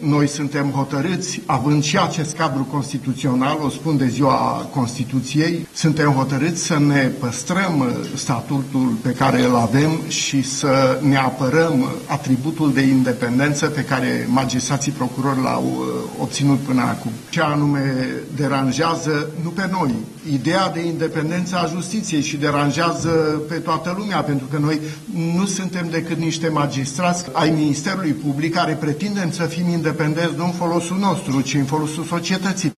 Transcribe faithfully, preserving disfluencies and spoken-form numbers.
noi suntem hotărâți, având și acest cadru constituțional, o spun de ziua Constituției, suntem hotărâți să ne păstrăm statutul pe care îl avem și să ne apărăm atributul de independență pe care magistrații procurori l-au obținut până acum. Ce anume deranjează, nu pe noi, ideea de independență a justiției și deranjează pe toată lumea, pentru că noi nu suntem decât niște magistrați ai Ministerului Public care pretindem să fim independenți nu în folosul nostru, ci în folosul societății.